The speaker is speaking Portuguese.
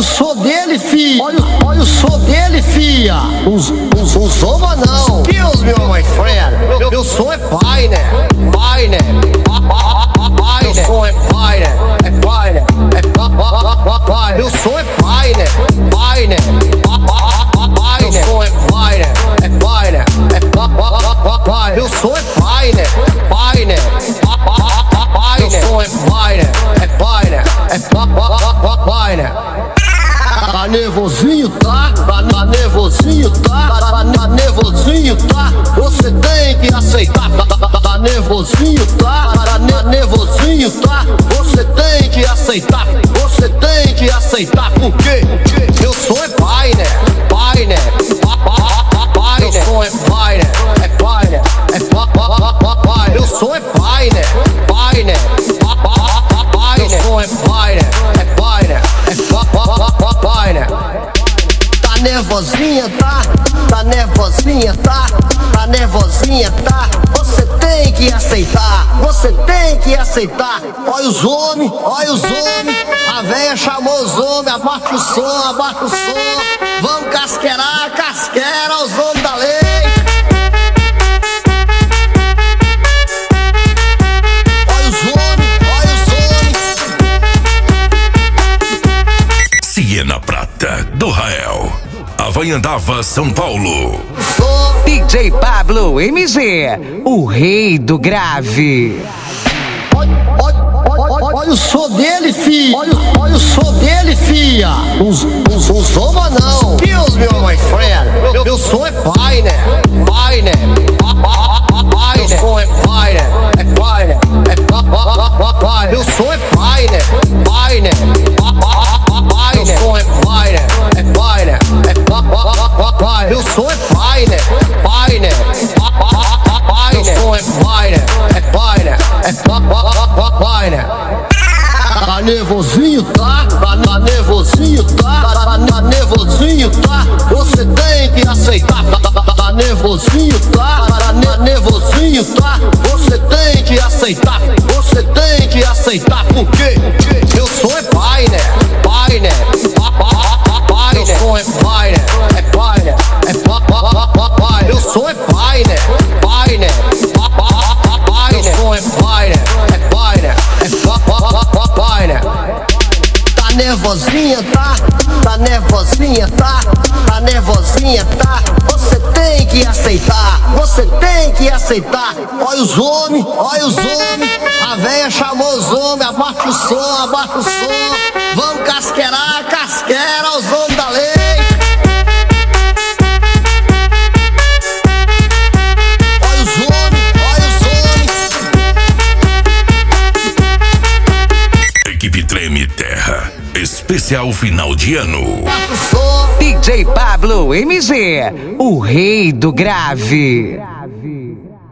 o som dele, fia. Olha o som dele, fia. Zoma não. Excuse me, my friend. Meu som é pai, né? Pai, né? Meu som é pai, né? É pai, né? É pai. Meu som é pai, né? Pai, né? Meu som é pai, né? É pai, né? É pai. Meu som é pai, né? Pai, né? Meu som é pai, né? É pai, né? É pai, né? Tá nervosinho, tá? Tá nervosinho, tá? Tá nervosinho, tá? Você tem que aceitar. Tá nervosinho, tá? Tá nervosinho, tá? Você tem que aceitar. Você tem que aceitar. Por quê? Meu som é pai, né? Pai, né? Pai, meu som é pai, né? É pai, né? É pai. Meu som é pai, né? Pai, né? Meu som é pai, né? É pai, né? É pai, né? Tá nervosinha, tá? Tá nervosinha, tá? Tá nervosinha, tá? Você tem que aceitar. Você tem que aceitar. Olha os homens, olha os homens. A véia chamou os homens. Abaixa o som, abaixa o som. Vamos casqueirar, casqueira os homens da lei. Siena Prata, do Rael, Havaiandava, São Paulo. DJ Pablo MG, o rei do grave. Olha o som dele, fia. Olha o som dele, fia. Zoma não. Excuse me, my friend. Meu som é pai, né? Pai, né? Pai, meu som é pai, né? É pai, né? É pai. Meu som é pai, né? Pai, né? Meu som é pai, né? É pai, né? É pai. Meu som é pai, né? Pai, né? Meu som é pai, né? É pai, né? É pai, né? Tá nervosinho, tá? Tá nervosinho, tá? Tá nervosinho, tá? Você tem que aceitar. Tá nervosinho, tá? Tá nervosinho, tá? Você tem que aceitar. Você tem que aceitar. Por quê? Meu som é pai, né? Pai, né? Pai, meu som é pai, né? É pai, né? É pai. Meu som é pai, né? Pai, né? Meu som é pai, né? É pai, né? É pai, né? Tá nervosinha, tá? Tá nervosinha, tá? Tá nervosinha, tá? Você tem que aceitar. Você tem que aceitar. Olha os homens, olha os homens. A véia chamou os homens. Abaixa o som, abaixa o som. Vamos casqueirar, casqueira os homens da lei. Olha os homens, olha os homens. Equipe Treme Terra, especial final de ano. DJ Pablo MG, o rei do grave.